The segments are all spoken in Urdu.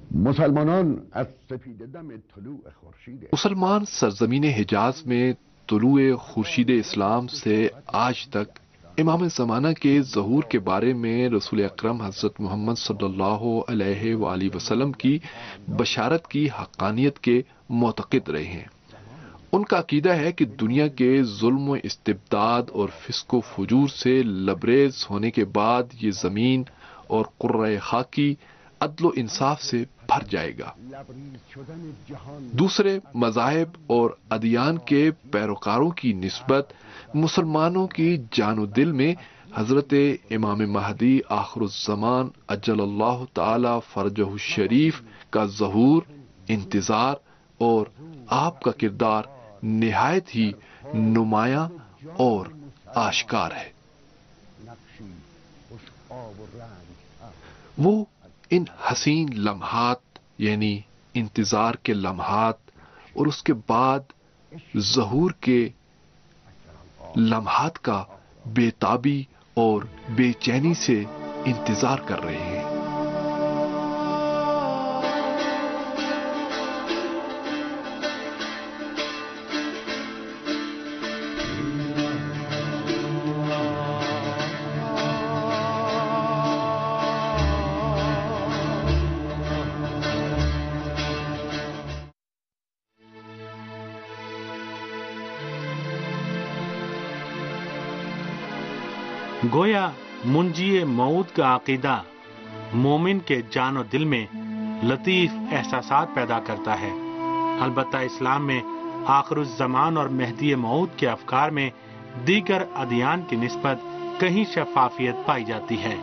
مسلمان سرزمین حجاز میں طلوع خورشید اسلام سے آج تک امام زمانہ کے ظہور کے بارے میں رسول اکرم حضرت محمد صلی اللہ علیہ وآلہ وسلم کی بشارت کی حقانیت کے معتقد رہے ہیں۔ ان کا عقیدہ ہے کہ دنیا کے ظلم و استبداد اور فسق و فجور سے لبریز ہونے کے بعد یہ زمین اور قرۂ خاکی عدل و انصاف سے بھر جائے گا۔ دوسرے مذاہب اور ادیان کے پیروکاروں کی نسبت مسلمانوں کی جان و دل میں حضرت امام مہدی آخر الزمان عجل اللہ تعالی فرجہ الشریف کا ظہور، انتظار اور آپ کا کردار نہایت ہی نمایاں اور آشکار ہے۔ وہ ان حسین لمحات یعنی انتظار کے لمحات اور اس کے بعد ظہور کے لمحات کا بے تابی اور بے چینی سے انتظار کر رہے ہیں۔ گویا منجی موعود کا عقیدہ مومن کے جان و دل میں لطیف احساسات پیدا کرتا ہے۔ البتہ اسلام میں آخر الزمان اور مہدی موعود کے افکار میں دیگر ادیان کی نسبت کہیں شفافیت پائی جاتی ہے۔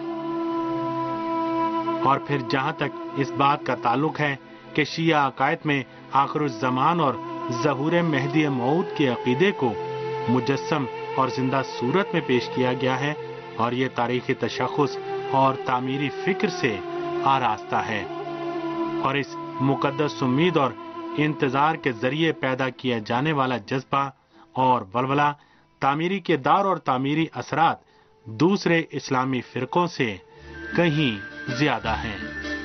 اور پھر جہاں تک اس بات کا تعلق ہے کہ شیعہ عقائد میں آخر الزمان اور ظہور مہدی موعود کے عقیدے کو مجسم اور زندہ صورت میں پیش کیا گیا ہے، اور یہ تاریخی تشخص اور تعمیری فکر سے آراستہ ہے، اور اس مقدس امید اور انتظار کے ذریعے پیدا کیا جانے والا جذبہ اور ولولہ تعمیری کردار اور تعمیری اثرات دوسرے اسلامی فرقوں سے کہیں زیادہ ہیں۔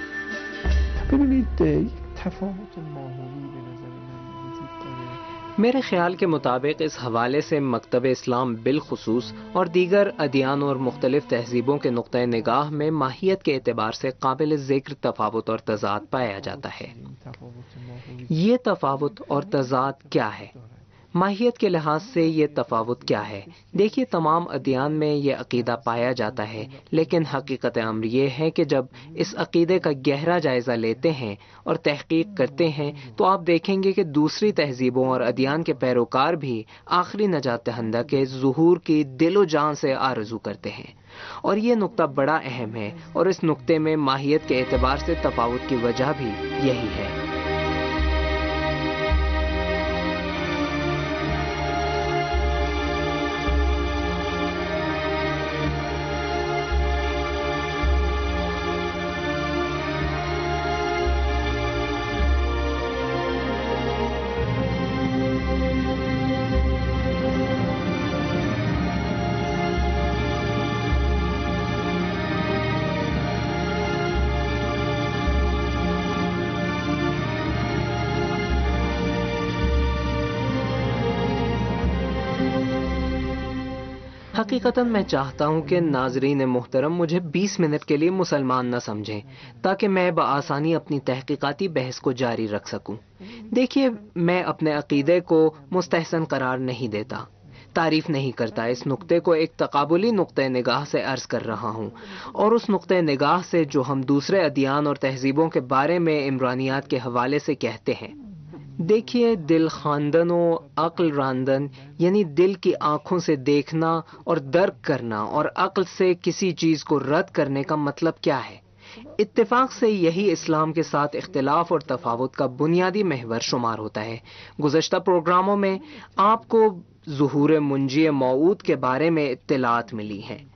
میرے خیال کے مطابق اس حوالے سے مکتب اسلام بالخصوص اور دیگر ادیان اور مختلف تہذیبوں کے نقطہ نگاہ میں ماہیت کے اعتبار سے قابل ذکر تفاوت اور تضاد پایا جاتا ہے۔ یہ تفاوت اور تضاد کیا ہے؟ ماہیت کے لحاظ سے یہ تفاوت کیا ہے؟ دیکھیے، تمام ادیان میں یہ عقیدہ پایا جاتا ہے، لیکن حقیقت امر یہ ہے کہ جب اس عقیدے کا گہرا جائزہ لیتے ہیں اور تحقیق کرتے ہیں تو آپ دیکھیں گے کہ دوسری تہذیبوں اور ادیان کے پیروکار بھی آخری نجات دہندہ کے ظہور کی دل و جان سے آرزو کرتے ہیں، اور یہ نقطہ بڑا اہم ہے، اور اس نقطے میں ماہیت کے اعتبار سے تفاوت کی وجہ بھی یہی ہے۔ حقیقتاً میں چاہتا ہوں کہ ناظرین محترم مجھے 20 منٹ کے لیے مسلمان نہ سمجھیں، تاکہ میں بآسانی اپنی تحقیقاتی بحث کو جاری رکھ سکوں۔ دیکھیے، میں اپنے عقیدے کو مستحسن قرار نہیں دیتا، تعریف نہیں کرتا، اس نقطے کو ایک تقابلی نقطہ نگاہ سے عرض کر رہا ہوں، اور اس نقطہ نگاہ سے جو ہم دوسرے ادیان اور تہذیبوں کے بارے میں عمرانیات کے حوالے سے کہتے ہیں۔ دیکھیے، دل خواندن و عقل راندن یعنی دل کی آنکھوں سے دیکھنا اور درک کرنا اور عقل سے کسی چیز کو رد کرنے کا مطلب کیا ہے؟ اتفاق سے یہی اسلام کے ساتھ اختلاف اور تفاوت کا بنیادی محور شمار ہوتا ہے۔ گزشتہ پروگراموں میں آپ کو ظہور منجی موعود کے بارے میں اطلاعات ملی ہیں،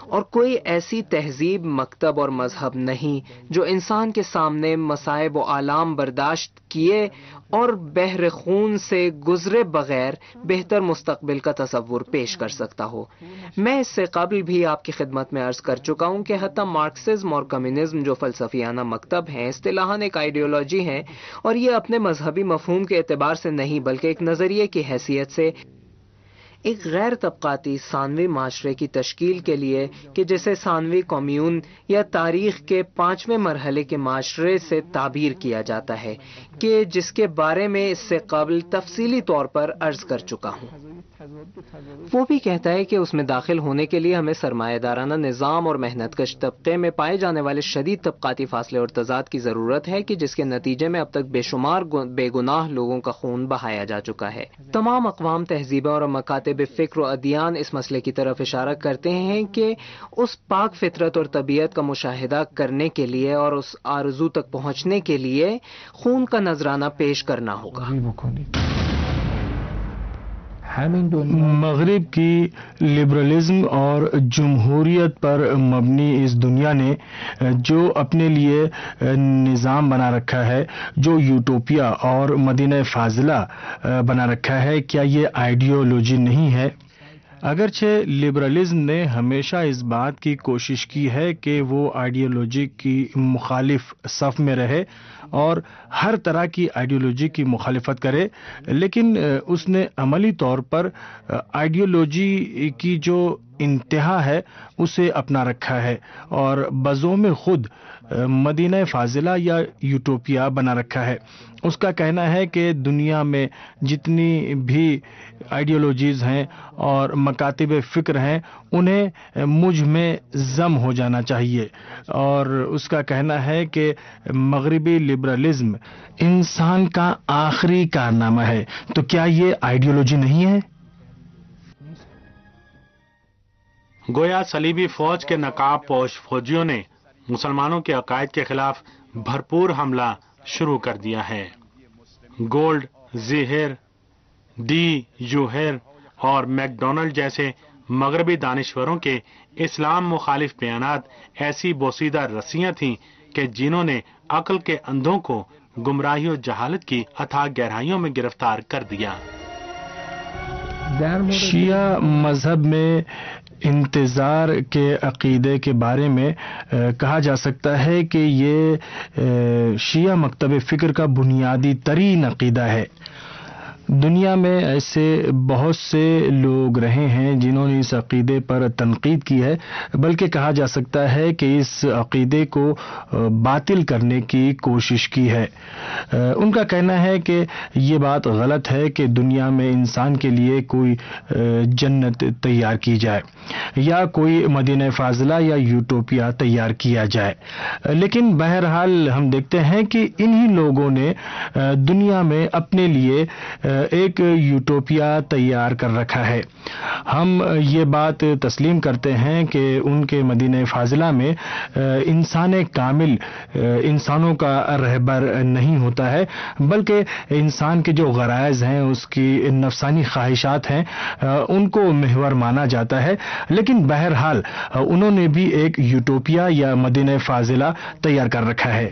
اور کوئی ایسی تہذیب، مکتب اور مذہب نہیں جو انسان کے سامنے مصائب و آلام برداشت کیے اور بحر خون سے گزرے بغیر بہتر مستقبل کا تصور پیش کر سکتا ہو۔ میں اس سے قبل بھی آپ کی خدمت میں عرض کر چکا ہوں کہ حتی مارکسزم اور کمیونزم جو فلسفیانہ مکتب ہیں، اصطلاحاً ایک آئیڈیالوجی ہیں، اور یہ اپنے مذہبی مفہوم کے اعتبار سے نہیں بلکہ ایک نظریے کی حیثیت سے ایک غیر طبقاتی ثانوی معاشرے کی تشکیل کے لیے کہ جسے ثانوی کمیون یا تاریخ کے 5ویں مرحلے کے معاشرے سے تعبیر کیا جاتا ہے، کہ جس کے بارے میں اس سے قبل تفصیلی طور پر عرض کر چکا ہوں۔ وہ بھی کہتا ہے کہ اس میں داخل ہونے کے لیے ہمیں سرمایہ دارانہ نظام اور محنت کش طبقے میں پائے جانے والے شدید طبقاتی فاصلے اور تضاد کی ضرورت ہے، کہ جس کے نتیجے میں اب تک بے شمار بے گناہ لوگوں کا خون بہایا جا چکا ہے۔ تمام اقوام، تہذیبیں اور مکاتب فکر و ادیان اس مسئلے کی طرف اشارہ کرتے ہیں کہ اس پاک فطرت اور طبیعت کا مشاہدہ کرنے کے لیے اور اس آرزو تک پہنچنے کے لیے خون کا نذرانہ پیش کرنا ہوگا۔ مغرب کی لبرلزم اور جمہوریت پر مبنی اس دنیا نے جو اپنے لیے نظام بنا رکھا ہے، جو یوٹوپیا اور مدینہ فاضلہ بنا رکھا ہے، کیا یہ آئیڈیالوجی نہیں ہے؟ اگرچہ لبرلزم نے ہمیشہ اس بات کی کوشش کی ہے کہ وہ آئیڈیالوجی کی مخالف صف میں رہے اور ہر طرح کی آئیڈیالوجی کی مخالفت کرے، لیکن اس نے عملی طور پر آئیڈیالوجی کی جو انتہا ہے اسے اپنا رکھا ہے اور بزوم خود مدینہ فاضلہ یا یوٹوپیا بنا رکھا ہے۔ اس کا کہنا ہے کہ دنیا میں جتنی بھی آئیڈیالوجیز ہیں اور مکاتب فکر ہیں انہیں مجھ میں ضم ہو جانا چاہیے، اور اس کا کہنا ہے کہ مغربی لبرلزم انسان کا آخری کارنامہ ہے۔ تو کیا یہ آئیڈیالوجی نہیں ہے؟ گویا صلیبی فوج کے نقاب پوش فوجیوں نے مسلمانوں کے عقائد کے خلاف بھرپور حملہ شروع کر دیا ہے۔ گولڈ زیہر، ڈی یوہر اور میک ڈونلڈ جیسے مغربی دانشوروں کے اسلام مخالف بیانات ایسی بوسیدہ رسیاں تھیں کہ جنہوں نے عقل کے اندھوں کو گمراہی و جہالت کی اتھاہ گہرائیوں میں گرفتار کر دیا۔ شیعہ مذہب میں انتظار کے عقیدے کے بارے میں کہا جا سکتا ہے کہ یہ شیعہ مکتب فکر کا بنیادی ترین عقیدہ ہے۔ دنیا میں ایسے بہت سے لوگ رہے ہیں جنہوں نے اس عقیدے پر تنقید کی ہے، بلکہ کہا جا سکتا ہے کہ اس عقیدے کو باطل کرنے کی کوشش کی ہے۔ ان کا کہنا ہے کہ یہ بات غلط ہے کہ دنیا میں انسان کے لیے کوئی جنت تیار کی جائے یا کوئی مدینہ فاضلہ یا یوٹوپیا تیار کیا جائے، لیکن بہرحال ہم دیکھتے ہیں کہ انہی لوگوں نے دنیا میں اپنے لیے ایک یوٹوپیا تیار کر رکھا ہے۔ ہم یہ بات تسلیم کرتے ہیں کہ ان کے مدینہ فاضلہ میں انسان کامل انسانوں کا رہبر نہیں ہوتا ہے، بلکہ انسان کے جو غرائز ہیں، اس کی نفسانی خواہشات ہیں، ان کو محور مانا جاتا ہے، لیکن بہرحال انہوں نے بھی ایک یوٹوپیا یا مدینہ فاضلہ تیار کر رکھا ہے۔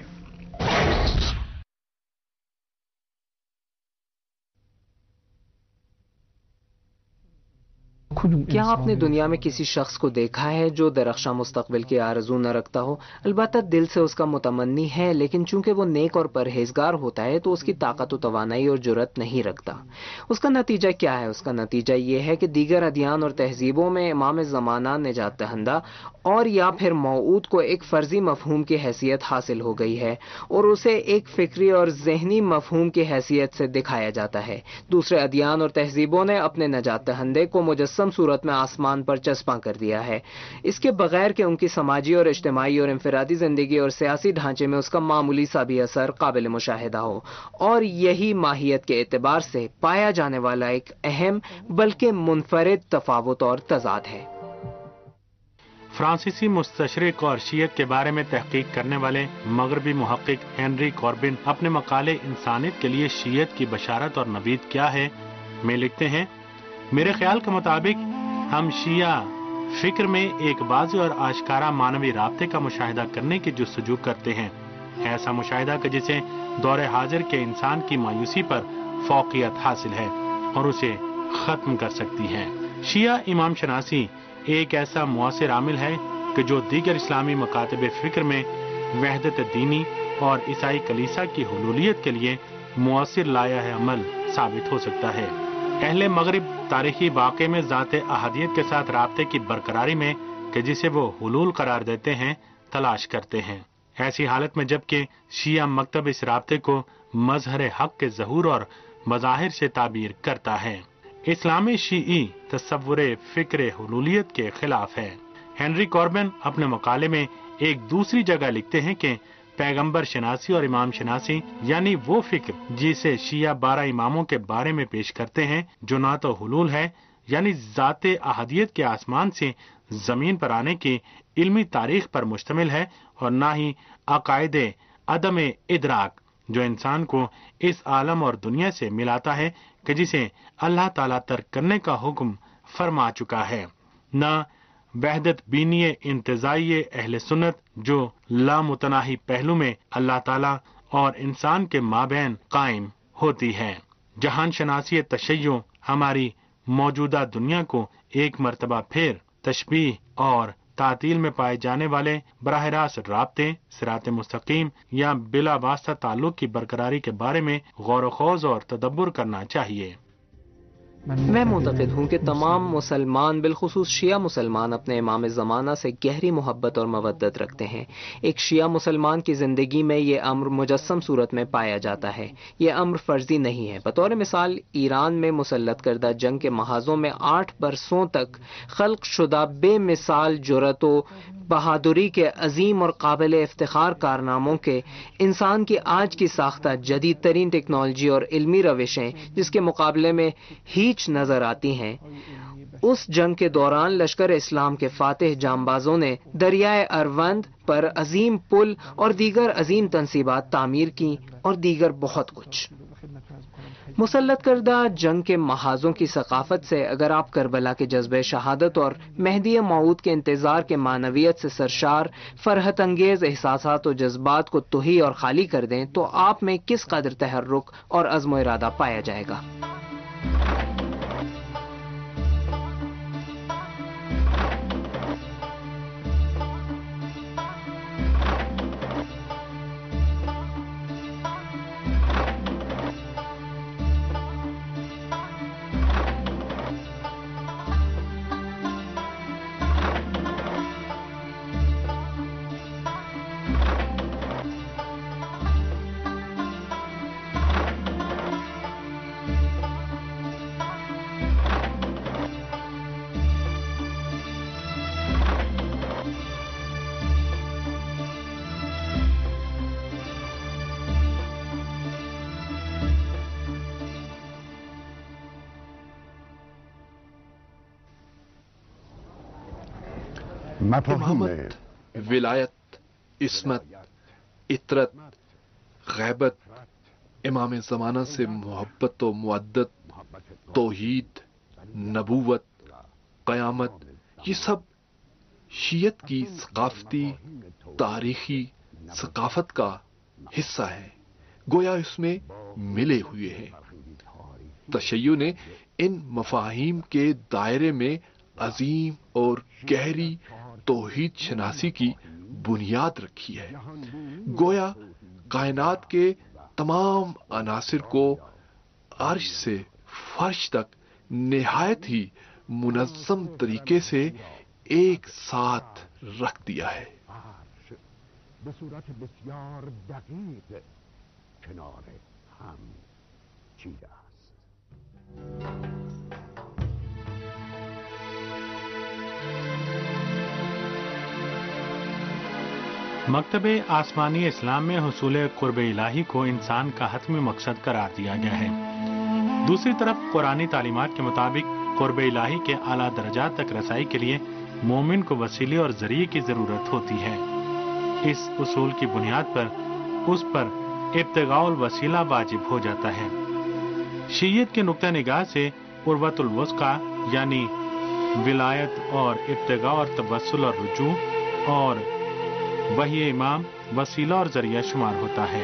کیا آپ نے دنیا میں کسی شخص کو دیکھا ہے جو درخشاں مستقبل کی آرزو نہ رکھتا ہو؟ البتہ دل سے اس کا متمنی ہے، لیکن چونکہ وہ نیک اور پرہیزگار ہوتا ہے تو اس کی طاقت و توانائی اور جرأت نہیں رکھتا۔ اس کا نتیجہ کیا ہے؟ اس کا نتیجہ یہ ہے کہ دیگر ادیان اور تہذیبوں میں امام زمانہ، نجات دہندہ اور یا پھر موعود کو ایک فرضی مفہوم کی حیثیت حاصل ہو گئی ہے اور اسے ایک فکری اور ذہنی مفہوم کی حیثیت سے دکھایا جاتا ہے۔ دوسرے ادیان اور تہذیبوں نے اپنے نجات دہندے کو مجسم صورت میں آسمان پر چسپاں کر دیا ہے، اس کے بغیر کہ ان کی سماجی اور اجتماعی اور انفرادی زندگی اور سیاسی ڈھانچے میں اس کا معمولی سا بھی اثر قابل مشاہدہ ہو، اور یہی ماہیت کے اعتبار سے پایا جانے والا ایک اہم بلکہ منفرد تفاوت اور تضاد ہے۔ فرانسیسی مستشرق اور شیعت کے بارے میں تحقیق کرنے والے مغربی محقق ہنری کوربن اپنے مقالے انسانیت کے لیے شیعت کی بشارت اور نوید کیا ہے میں لکھتے ہیں: میرے خیال کے مطابق ہم شیعہ فکر میں ایک واضح اور آشکارا مانوی رابطے کا مشاہدہ کرنے کی جستجو کرتے ہیں، ایسا مشاہدہ کہ جسے دور حاضر کے انسان کی مایوسی پر فوقیت حاصل ہے اور اسے ختم کر سکتی ہے۔ شیعہ امام شناسی ایک ایسا مؤثر عامل ہے کہ جو دیگر اسلامی مکاتب فکر میں وحدت دینی اور عیسائی کلیسا کی حلولیت کے لیے مؤثر لائحہ عمل ثابت ہو سکتا ہے۔ اہل مغرب تاریخی واقعے میں ذات احدیت کے ساتھ رابطے کی برقراری میں کہ جسے وہ حلول قرار دیتے ہیں تلاش کرتے ہیں۔ ایسی حالت میں جبکہ شیعہ مکتب اس رابطے کو مظہر حق کے ظہور اور مظاہر سے تعبیر کرتا ہے، اسلام شیعی تصور فکر حلولیت کے خلاف ہے۔ ہنری کوربن اپنے مقالے میں ایک دوسری جگہ لکھتے ہیں کہ پیغمبر شناسی اور امام شناسی یعنی وہ فکر جسے شیعہ 12 اماموں کے بارے میں پیش کرتے ہیں، جو نہ تو حلول ہے یعنی ذات احدیت کے آسمان سے زمین پر آنے کی علمی تاریخ پر مشتمل ہے، اور نہ ہی عقائد عدم ادراک جو انسان کو اس عالم اور دنیا سے ملاتا ہے کہ جسے اللہ تعالیٰ ترک کرنے کا حکم فرما چکا ہے، نہ وحدت بینی انتزاعی اہل سنت جو لامتناہی پہلو میں اللہ تعالیٰ اور انسان کے مابین قائم ہوتی ہے۔ جہان شناسی تشیع ہماری موجودہ دنیا کو ایک مرتبہ پھر تشبیہ اور تعطیل میں پائے جانے والے براہ راست رابطے، صراط مستقیم یا بلا واسطہ تعلق کی برقراری کے بارے میں غور و خوض اور تدبر کرنا چاہیے۔ میں معتقد ہوں کہ تمام مسلمان بالخصوص شیعہ مسلمان اپنے امام زمانہ سے گہری محبت اور مودت رکھتے ہیں۔ ایک شیعہ مسلمان کی زندگی میں یہ امر مجسم صورت میں پایا جاتا ہے، یہ امر فرضی نہیں ہے۔ بطور مثال ایران میں مسلط کردہ جنگ کے محاذوں میں 8 برسوں تک خلق شدہ بے مثال جرأت و بہادری کے عظیم اور قابل افتخار کارناموں کے انسان کی آج کی ساختہ جدید ترین ٹیکنالوجی اور علمی روشیں جس کے مقابلے میں ہیچ نظر آتی ہیں، اس جنگ کے دوران لشکر اسلام کے فاتح جانبازوں نے دریائے اروند پر عظیم پل اور دیگر عظیم تنصیبات تعمیر کی اور دیگر بہت کچھ۔ مسلط کردہ جنگ کے محاذوں کی ثقافت سے اگر آپ کربلا کے جذبہ شہادت اور مہدی موعود کے انتظار کے معنویت سے سرشار فرحت انگیز احساسات و جذبات کو تہی اور خالی کر دیں تو آپ میں کس قدر تحرک اور عزم و ارادہ پایا جائے گا۔ امامت، ولایت، عصمت، عطرت، غیبت، امام زمانہ سے محبت و مودت، توحید، نبوت، قیامت، یہ سب شیعت کی ثقافتی تاریخی ثقافت کا حصہ ہے، گویا اس میں ملے ہوئے ہیں۔ تشیع نے ان مفاہیم کے دائرے میں عظیم اور گہری توحید شناسی کی بنیاد رکھی ہے، گویا کائنات کے تمام عناصر کو عرش سے فرش تک نہایت ہی منظم طریقے سے ایک ساتھ رکھ دیا ہے۔ مکتب آسمانی اسلام میں حصول قرب الہی کو انسان کا حتمی مقصد قرار دیا گیا ہے۔ دوسری طرف قرآنی تعلیمات کے مطابق قرب الہی کے اعلیٰ درجات تک رسائی کے لیے مومن کو وسیلے اور ذریعے کی ضرورت ہوتی ہے۔ اس اصول کی بنیاد پر اس پر ابتغاء الوسیلہ واجب ہو جاتا ہے۔ شیعیت کے نقطہ نگاہ سے عروۃ الوثقی یعنی विलायत और इब्तिगा और तवस्सुल और रुजू, और वही इमाम वसीला और जरिया शुमार होता है।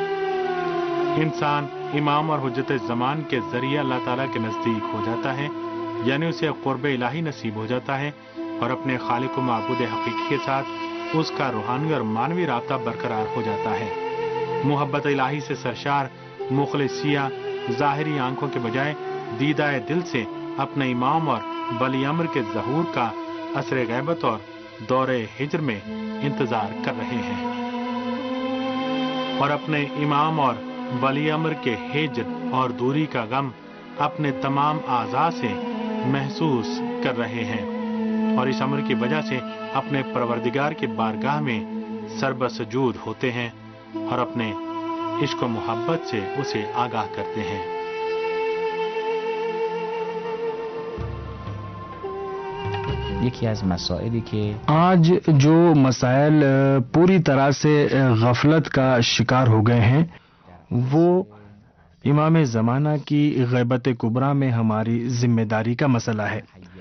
इंसान इमाम और हुज्जत ज़मान के जरिए अल्लाह ताला के नजदीक हो जाता है, यानी उसे क़ुर्ब इलाही नसीब हो जाता है और अपने खालिक व माबूद हकीकी के साथ उसका रूहानी और मानवी राब्ता बरकरार हो जाता है। मोहब्बत इलाही से सरशार मुखलिसिया ज़ाहिरी आंखों के बजाय दीदाए दिल से अपने इमाम और वली अम्र के ज़हूर का असर गैबत और दौरे हिज्र में इंतजार कर रहे हैं, और अपने इमाम और वली अम्र के हिज्र और दूरी का गम अपने तमाम आज़ा से महसूस कर रहे हैं, और इस अम्र की वजह से अपने परवरदिगार की बारगाह में सरबसजूद होते हैं और अपने इश्क व मोहब्बत से उसे आगाह करते हैं। یکی از مسائلی که آج جو مسائل پوری طرح سے غفلت کا شکار ہو گئے ہیں وہ امام زمانہ کی غیبت کبریٰ میں ہماری ذمہ داری کا مسئلہ ہے۔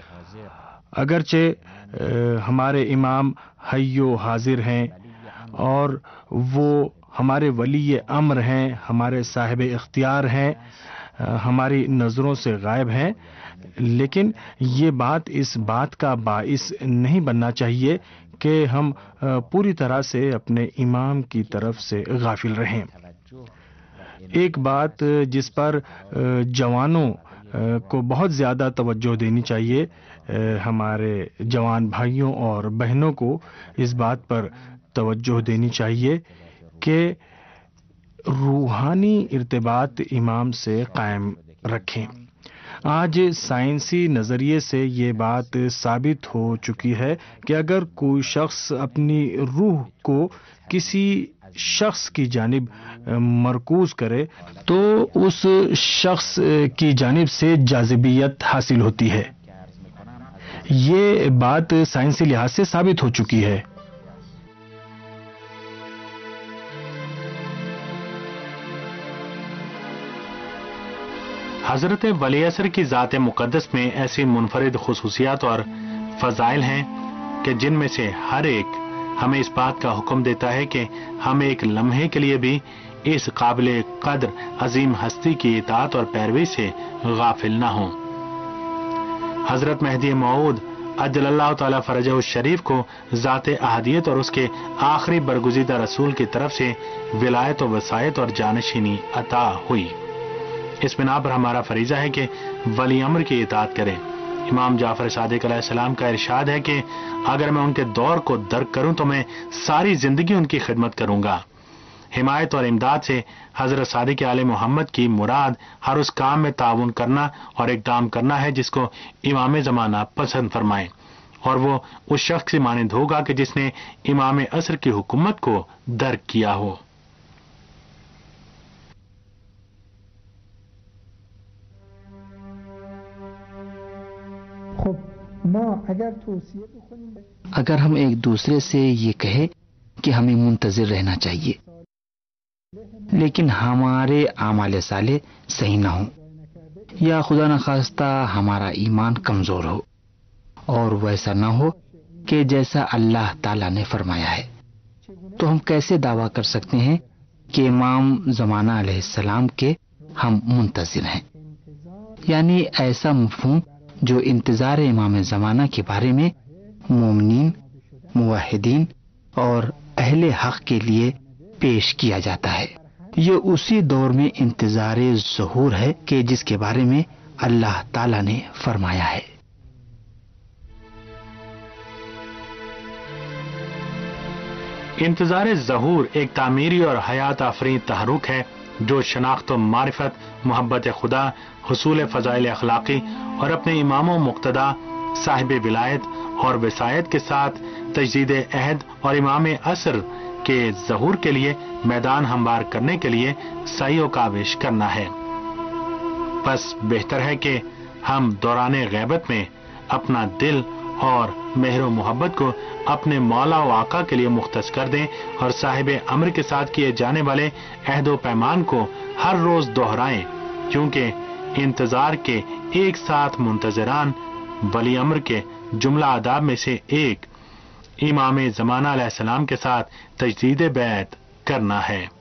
اگرچہ ہمارے امام حی و حاضر ہیں اور وہ ہمارے ولی امر ہیں، ہمارے صاحب اختیار ہیں، ہماری نظروں سے غائب ہیں، لیکن یہ بات اس بات کا باعث نہیں بننا چاہیے کہ ہم پوری طرح سے اپنے امام کی طرف سے غافل رہیں۔ ایک بات جس پر جوانوں کو بہت زیادہ توجہ دینی چاہیے، ہمارے جوان بھائیوں اور بہنوں کو اس بات پر توجہ دینی چاہیے کہ روحانی ارتباط امام سے قائم رکھیں۔ آج سائنسی نظریے سے یہ بات ثابت ہو چکی ہے کہ اگر کوئی شخص اپنی روح کو کسی شخص کی جانب مرکوز کرے تو اس شخص کی جانب سے جاذبیت حاصل ہوتی ہے۔ یہ بات سائنسی لحاظ سے ثابت ہو چکی ہے۔ حضرت ولی عصر کی ذات مقدس میں ایسی منفرد خصوصیات اور فضائل ہیں کہ جن میں سے ہر ایک ہمیں اس بات کا حکم دیتا ہے کہ ہم ایک لمحے کے لیے بھی اس قابل قدر عظیم ہستی کی اطاعت اور پیروی سے غافل نہ ہوں۔ حضرت مہدی موعود عجل اللہ تعالی فرجہ الشریف کو ذات احدیت اور اس کے آخری برگزیدہ رسول کی طرف سے ولایت و وصایت اور جانشینی عطا ہوئی۔ اس بنا پر ہمارا فریضہ ہے کہ ولی امر کی اطاعت کریں۔ امام جعفر صادق علیہ السلام کا ارشاد ہے کہ اگر میں ان کے دور کو درک کروں تو میں ساری زندگی ان کی خدمت کروں گا۔ حمایت اور امداد سے حضرت صادق آل محمد کی مراد ہر اس کام میں تعاون کرنا اور اقدام کرنا ہے جس کو امام زمانہ پسند فرمائیں، اور وہ اس شخص کی مانند ہوگا کہ جس نے امام عصر کی حکومت کو درک کیا ہو۔ اگر ہم ایک دوسرے سے یہ کہیں کہ ہمیں منتظر رہنا چاہیے لیکن ہمارے اعمال صالح صحیح نہ ہوں، یا خدا نخواستہ ہمارا ایمان کمزور ہو اور ویسا نہ ہو کہ جیسا اللہ تعالیٰ نے فرمایا ہے، تو ہم کیسے دعویٰ کر سکتے ہیں کہ امام زمانہ علیہ السلام کے ہم منتظر ہیں؟ یعنی ایسا مفہوم جو انتظار امام زمانہ کے بارے میں مومنین، موحدین اور اہل حق کے لیے پیش کیا جاتا ہے، یہ اسی دور میں انتظار ظہور ہے کہ جس کے بارے میں اللہ تعالیٰ نے فرمایا ہے۔ انتظار ظہور ایک تعمیری اور حیات آفرین تحرک ہے جو شناخت و معرفت، محبت خدا، حصول فضائل اخلاقی اور اپنے امام و مقتدا صاحب ولایت اور وصایت کے ساتھ تجدید عہد اور امام عصر کے ظہور کے لیے میدان ہموار کرنے کے لیے سعی و کاوش کرنا ہے۔ بس بہتر ہے کہ ہم دوران غیبت میں اپنا دل اور مہر و محبت کو اپنے مولا و آقا کے لیے مختص کر دیں اور صاحب امر کے ساتھ کیے جانے والے عہد و پیمان کو ہر روز دہرائیں، کیونکہ انتظار کے ایک ساتھ منتظران ولی امر کے جملہ آداب میں سے ایک امام زمانہ علیہ السلام کے ساتھ تجدید بیعت کرنا ہے۔